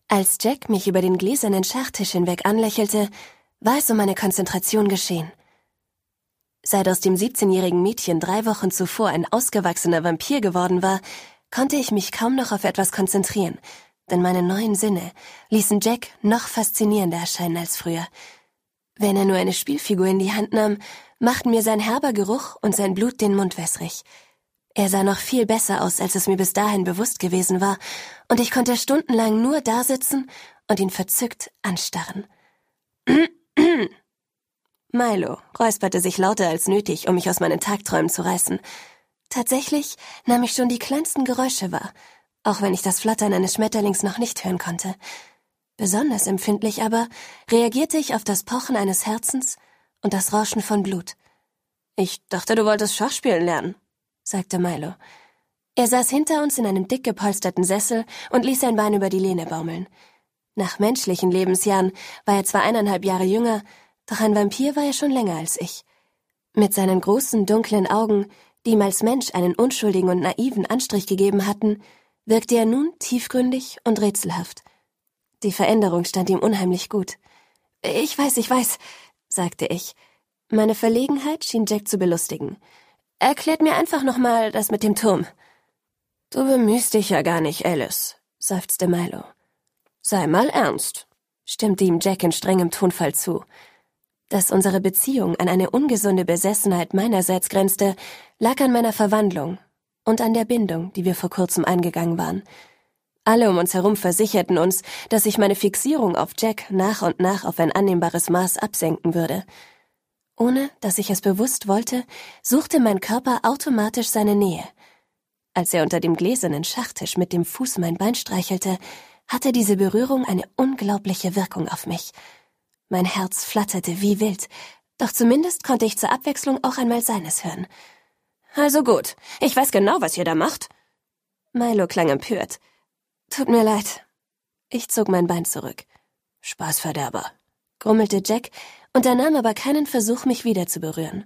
Als Jack mich über den gläsernen Schachtisch hinweg anlächelte, war es um meine Konzentration geschehen. Seit aus dem 17-jährigen Mädchen 3 Wochen zuvor ein ausgewachsener Vampir geworden war, konnte ich mich kaum noch auf etwas konzentrieren, denn meine neuen Sinne ließen Jack noch faszinierender erscheinen als früher. Wenn er nur eine Spielfigur in die Hand nahm, machten mir sein herber Geruch und sein Blut den Mund wässrig. Er sah noch viel besser aus, als es mir bis dahin bewusst gewesen war, und ich konnte stundenlang nur dasitzen und ihn verzückt anstarren. Milo räusperte sich lauter als nötig, um mich aus meinen Tagträumen zu reißen. Tatsächlich nahm ich schon die kleinsten Geräusche wahr, auch wenn ich das Flattern eines Schmetterlings noch nicht hören konnte. Besonders empfindlich aber reagierte ich auf das Pochen eines Herzens und das Rauschen von Blut. »Ich dachte, du wolltest Schach spielen lernen«, sagte Milo. Er saß hinter uns in einem dick gepolsterten Sessel und ließ sein Bein über die Lehne baumeln. Nach menschlichen Lebensjahren war er zwar 1,5 Jahre jünger, doch ein Vampir war er schon länger als ich. Mit seinen großen, dunklen Augen, die ihm als Mensch einen unschuldigen und naiven Anstrich gegeben hatten, wirkte er nun tiefgründig und rätselhaft. Die Veränderung stand ihm unheimlich gut. Ich weiß«, sagte ich. Meine Verlegenheit schien Jack zu belustigen. »Erklärt mir einfach nochmal das mit dem Turm.« »Du bemühst dich ja gar nicht, Alice«, seufzte Milo. »Sei mal ernst«, stimmte ihm Jack in strengem Tonfall zu. Dass unsere Beziehung an eine ungesunde Besessenheit meinerseits grenzte, lag an meiner Verwandlung und an der Bindung, die wir vor kurzem eingegangen waren. Alle um uns herum versicherten uns, dass sich meine Fixierung auf Jack nach und nach auf ein annehmbares Maß absenken würde. Ohne dass ich es bewusst wollte, suchte mein Körper automatisch seine Nähe. Als er unter dem gläsernen Schachtisch mit dem Fuß mein Bein streichelte, hatte diese Berührung eine unglaubliche Wirkung auf mich. Mein Herz flatterte wie wild, doch zumindest konnte ich zur Abwechslung auch einmal seines hören. »Also gut, ich weiß genau, was ihr da macht.« Milo klang empört. »Tut mir leid.« Ich zog mein Bein zurück. »Spaßverderber«, grummelte Jack, unternahm aber keinen Versuch, mich wieder zu berühren.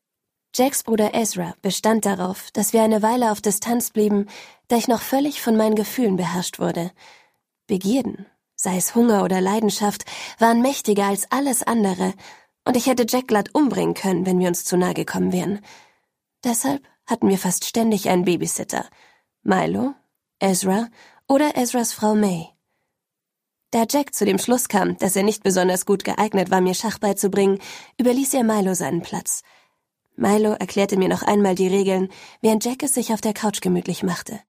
Jacks Bruder Ezra bestand darauf, dass wir eine Weile auf Distanz blieben, da ich noch völlig von meinen Gefühlen beherrscht wurde. Begierden, sei es Hunger oder Leidenschaft, waren mächtiger als alles andere, und ich hätte Jack glatt umbringen können, wenn wir uns zu nahe gekommen wären. Deshalb hatten wir fast ständig einen Babysitter. Milo, Ezra oder Ezras Frau May. Da Jack zu dem Schluss kam, dass er nicht besonders gut geeignet war, mir Schach beizubringen, überließ er Milo seinen Platz. Milo erklärte mir noch einmal die Regeln, während Jack es sich auf der Couch gemütlich machte.